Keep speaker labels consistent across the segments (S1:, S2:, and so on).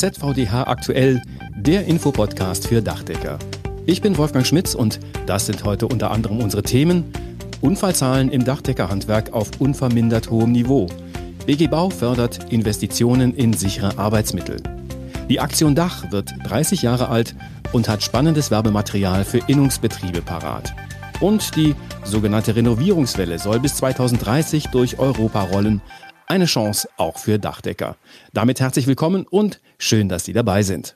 S1: ZVDH aktuell, der Infopodcast für Dachdecker. Ich bin Wolfgang Schmitz und das sind heute unter anderem unsere Themen: Unfallzahlen im Dachdeckerhandwerk auf unvermindert hohem Niveau. BG Bau fördert Investitionen in sichere Arbeitsmittel. Die Aktion Dach wird 30 Jahre alt und hat spannendes Werbematerial für Innungsbetriebe parat. Und die sogenannte Renovierungswelle soll bis 2030 durch Europa rollen. Eine Chance auch für Dachdecker. Damit herzlich willkommen und schön, dass Sie dabei sind.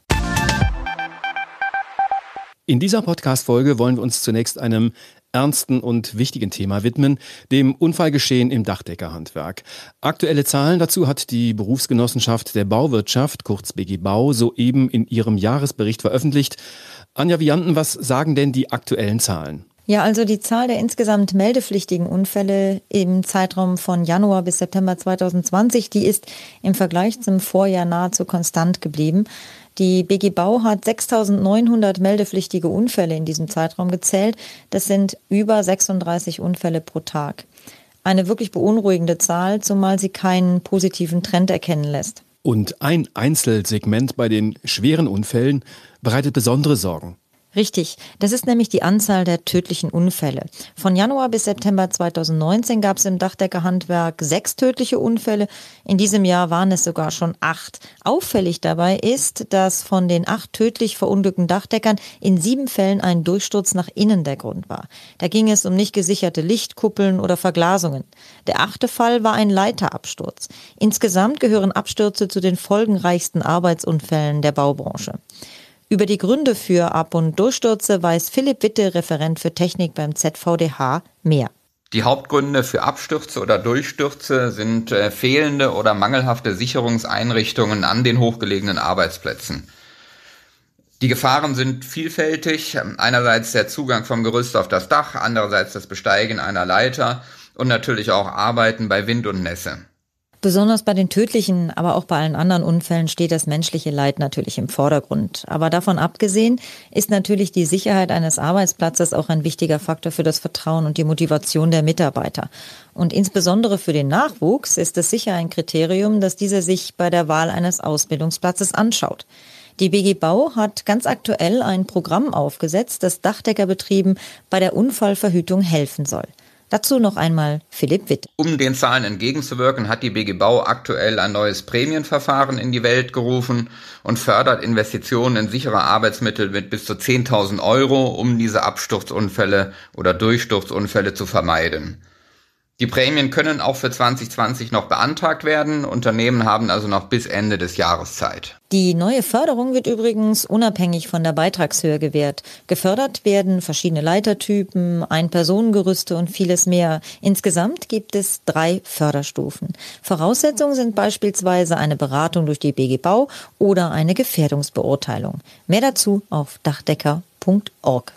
S1: In dieser Podcast-Folge wollen wir uns zunächst einem ernsten und wichtigen Thema widmen, dem Unfallgeschehen im Dachdeckerhandwerk. Aktuelle Zahlen dazu hat die Berufsgenossenschaft der Bauwirtschaft, kurz BG Bau, soeben in ihrem Jahresbericht veröffentlicht. Anja Vianten, was sagen denn die aktuellen Zahlen?
S2: Ja, also die Zahl der insgesamt meldepflichtigen Unfälle im Zeitraum von Januar bis September 2020, die ist im Vergleich zum Vorjahr nahezu konstant geblieben. Die BG Bau hat 6.900 meldepflichtige Unfälle in diesem Zeitraum gezählt. Das sind über 36 Unfälle pro Tag. Eine wirklich beunruhigende Zahl, zumal sie keinen positiven Trend erkennen lässt.
S1: Und ein Einzelsegment bei den schweren Unfällen bereitet besondere Sorgen.
S2: Richtig, das ist nämlich die Anzahl der tödlichen Unfälle. Von Januar bis September 2019 gab es im Dachdeckerhandwerk 6 tödliche Unfälle. In diesem Jahr waren es sogar schon 8. Auffällig dabei ist, dass von den 8 tödlich verunglückten Dachdeckern in 7 Fällen ein Durchsturz nach innen der Grund war. Da ging es um nicht gesicherte Lichtkuppeln oder Verglasungen. Der 8. Fall war ein Leiterabsturz. Insgesamt gehören Abstürze zu den folgenreichsten Arbeitsunfällen der Baubranche. Über die Gründe für Ab- und Durchstürze weiß Philipp Witte, Referent für Technik beim ZVDH, mehr.
S3: Die Hauptgründe für Abstürze oder Durchstürze sind fehlende oder mangelhafte Sicherungseinrichtungen an den hochgelegenen Arbeitsplätzen. Die Gefahren sind vielfältig. Einerseits der Zugang vom Gerüst auf das Dach, andererseits das Besteigen einer Leiter und natürlich auch Arbeiten bei Wind und Nässe.
S2: Besonders bei den tödlichen, aber auch bei allen anderen Unfällen steht das menschliche Leid natürlich im Vordergrund. Aber davon abgesehen ist natürlich die Sicherheit eines Arbeitsplatzes auch ein wichtiger Faktor für das Vertrauen und die Motivation der Mitarbeiter. Und insbesondere für den Nachwuchs ist es sicher ein Kriterium, dass dieser sich bei der Wahl eines Ausbildungsplatzes anschaut. Die BG Bau hat ganz aktuell ein Programm aufgesetzt, das Dachdeckerbetrieben bei der Unfallverhütung helfen soll. Dazu noch einmal Philipp Witt.
S3: Um den Zahlen entgegenzuwirken, hat die BG Bau aktuell ein neues Prämienverfahren in die Welt gerufen und fördert Investitionen in sichere Arbeitsmittel mit bis zu 10.000 Euro, um diese Absturzunfälle oder Durchsturzunfälle zu vermeiden. Die Prämien können auch für 2020 noch beantragt werden. Unternehmen haben also noch bis Ende des Jahres Zeit.
S2: Die neue Förderung wird übrigens unabhängig von der Beitragshöhe gewährt. Gefördert werden verschiedene Leitertypen, Ein-Personen-Gerüste und vieles mehr. Insgesamt gibt es 3 Förderstufen. Voraussetzungen sind beispielsweise eine Beratung durch die BG Bau oder eine Gefährdungsbeurteilung. Mehr dazu auf dachdecker.org.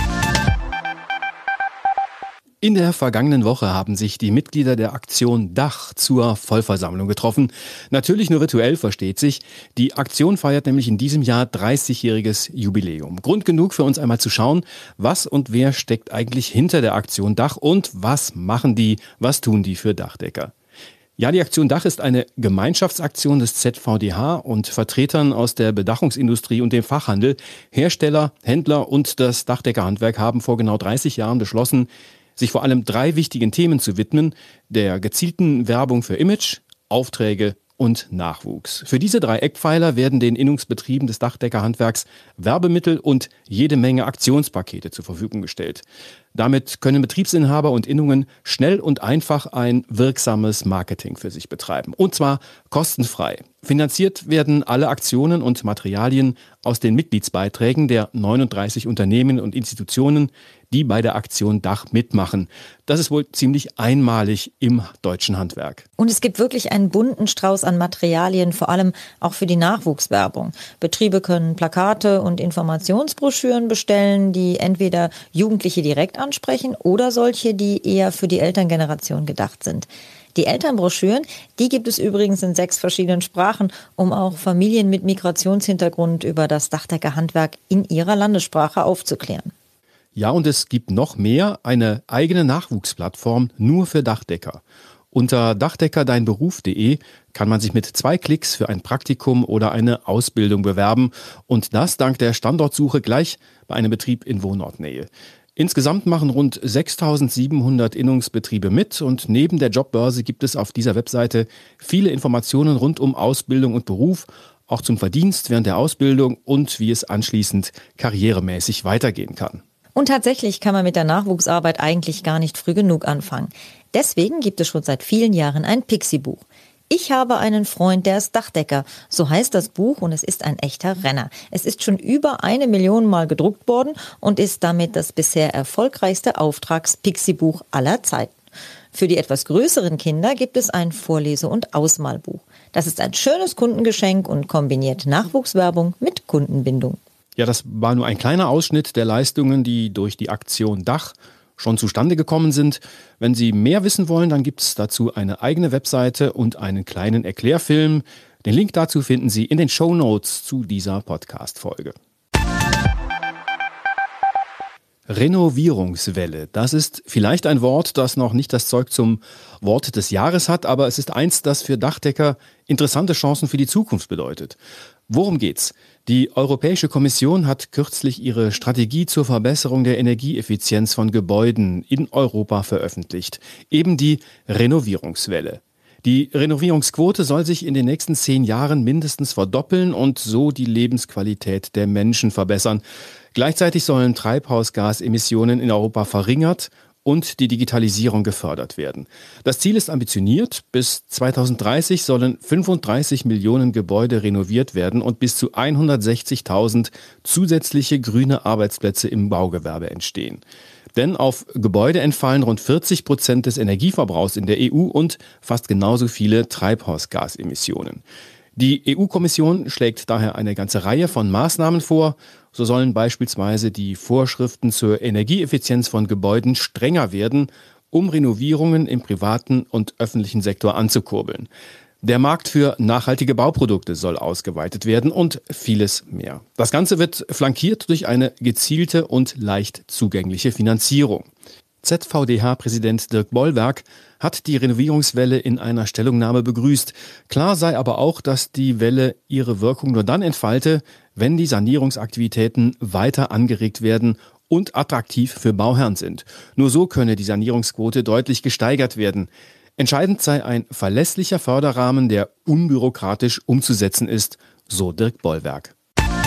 S1: In der vergangenen Woche haben sich die Mitglieder der Aktion Dach zur Vollversammlung getroffen. Natürlich nur virtuell, versteht sich. Die Aktion feiert nämlich in diesem Jahr 30-jähriges Jubiläum. Grund genug für uns einmal zu schauen, was und wer steckt eigentlich hinter der Aktion Dach und was machen die, was tun die für Dachdecker. Ja, die Aktion Dach ist eine Gemeinschaftsaktion des ZVDH und Vertretern aus der Bedachungsindustrie und dem Fachhandel. Hersteller, Händler und das Dachdeckerhandwerk haben vor genau 30 Jahren beschlossen, sich vor allem 3 wichtigen Themen zu widmen: der gezielten Werbung für Image, Aufträge und Nachwuchs. Für diese 3 Eckpfeiler werden den Innungsbetrieben des Dachdeckerhandwerks Werbemittel und jede Menge Aktionspakete zur Verfügung gestellt. Damit können Betriebsinhaber und Innungen schnell und einfach ein wirksames Marketing für sich betreiben. Und zwar kostenfrei. Finanziert werden alle Aktionen und Materialien aus den Mitgliedsbeiträgen der 39 Unternehmen und Institutionen, die bei der Aktion Dach mitmachen. Das ist wohl ziemlich einmalig im deutschen Handwerk.
S2: Und es gibt wirklich einen bunten Strauß an Materialien, vor allem auch für die Nachwuchswerbung. Betriebe können Plakate und Informationsbroschüren bestellen, die entweder Jugendliche direkt ansprechen oder solche, die eher für die Elterngeneration gedacht sind. Die Elternbroschüren, die gibt es übrigens in 6 verschiedenen Sprachen, um auch Familien mit Migrationshintergrund über das Dachdeckerhandwerk in ihrer Landessprache aufzuklären.
S1: Ja, und es gibt noch mehr, eine eigene Nachwuchsplattform nur für Dachdecker. Unter dachdeckerdeinberuf.de kann man sich mit 2 Klicks für ein Praktikum oder eine Ausbildung bewerben und das dank der Standortsuche gleich bei einem Betrieb in Wohnortnähe. Insgesamt machen rund 6.700 Innungsbetriebe mit und neben der Jobbörse gibt es auf dieser Webseite viele Informationen rund um Ausbildung und Beruf, auch zum Verdienst während der Ausbildung und wie es anschließend karrieremäßig weitergehen kann.
S2: Und tatsächlich kann man mit der Nachwuchsarbeit eigentlich gar nicht früh genug anfangen. Deswegen gibt es schon seit vielen Jahren ein Pixie-Buch. Ich habe einen Freund, der ist Dachdecker. So heißt das Buch und es ist ein echter Renner. Es ist schon über 1 Million Mal gedruckt worden und ist damit das bisher erfolgreichste Auftrags-Pixie-Buch aller Zeiten. Für die etwas größeren Kinder gibt es ein Vorlese- und Ausmalbuch. Das ist ein schönes Kundengeschenk und kombiniert Nachwuchswerbung mit Kundenbindung.
S1: Ja, das war nur ein kleiner Ausschnitt der Leistungen, die durch die Aktion Dach schon zustande gekommen sind. Wenn Sie mehr wissen wollen, dann gibt es dazu eine eigene Webseite und einen kleinen Erklärfilm. Den Link dazu finden Sie in den Shownotes zu dieser Podcast-Folge. Renovierungswelle. Das ist vielleicht ein Wort, das noch nicht das Zeug zum Wort des Jahres hat, aber es ist eins, das für Dachdecker interessante Chancen für die Zukunft bedeutet. Worum geht's? Die Europäische Kommission hat kürzlich ihre Strategie zur Verbesserung der Energieeffizienz von Gebäuden in Europa veröffentlicht. Eben die Renovierungswelle. Die Renovierungsquote soll sich in den nächsten 10 Jahren mindestens verdoppeln und so die Lebensqualität der Menschen verbessern. Gleichzeitig sollen Treibhausgasemissionen in Europa verringert und die Digitalisierung gefördert werden. Das Ziel ist ambitioniert. Bis 2030 sollen 35 Millionen Gebäude renoviert werden und bis zu 160.000 zusätzliche grüne Arbeitsplätze im Baugewerbe entstehen. Denn auf Gebäude entfallen rund 40% des Energieverbrauchs in der EU und fast genauso viele Treibhausgasemissionen. Die EU-Kommission schlägt daher eine ganze Reihe von Maßnahmen vor. So sollen beispielsweise die Vorschriften zur Energieeffizienz von Gebäuden strenger werden, um Renovierungen im privaten und öffentlichen Sektor anzukurbeln. Der Markt für nachhaltige Bauprodukte soll ausgeweitet werden und vieles mehr. Das Ganze wird flankiert durch eine gezielte und leicht zugängliche Finanzierung. ZVDH-Präsident Dirk Bollwerk hat die Renovierungswelle in einer Stellungnahme begrüßt. Klar sei aber auch, dass die Welle ihre Wirkung nur dann entfalte, wenn die Sanierungsaktivitäten weiter angeregt werden und attraktiv für Bauherren sind. Nur so könne die Sanierungsquote deutlich gesteigert werden. Entscheidend sei ein verlässlicher Förderrahmen, der unbürokratisch umzusetzen ist, so Dirk Bollwerk.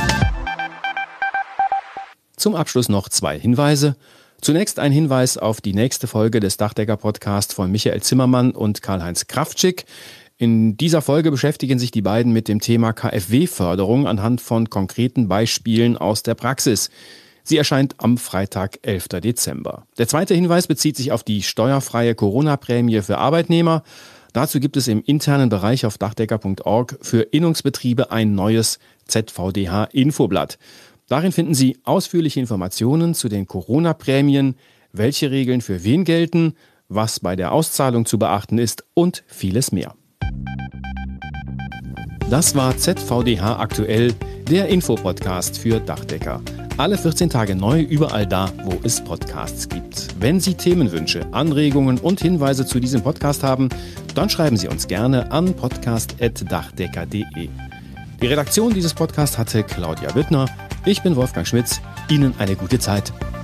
S1: Zum Abschluss noch 2 Hinweise. Zunächst ein Hinweis auf die nächste Folge des Dachdecker-Podcasts von Michael Zimmermann und Karl-Heinz Kraftschick. In dieser Folge beschäftigen sich die beiden mit dem Thema KfW-Förderung anhand von konkreten Beispielen aus der Praxis. Sie erscheint am Freitag, 11. Dezember. Der zweite Hinweis bezieht sich auf die steuerfreie Corona-Prämie für Arbeitnehmer. Dazu gibt es im internen Bereich auf dachdecker.org für Innungsbetriebe ein neues ZVDH-Infoblatt. Darin finden Sie ausführliche Informationen zu den Corona-Prämien, welche Regeln für wen gelten, was bei der Auszahlung zu beachten ist und vieles mehr. Das war ZVDH aktuell, der Infopodcast für Dachdecker. Alle 14 Tage neu, überall da, wo es Podcasts gibt. Wenn Sie Themenwünsche, Anregungen und Hinweise zu diesem Podcast haben, dann schreiben Sie uns gerne an podcast@dachdecker.de. Die Redaktion dieses Podcasts hatte Claudia Büttner. Ich bin Wolfgang Schmitz. Ihnen eine gute Zeit.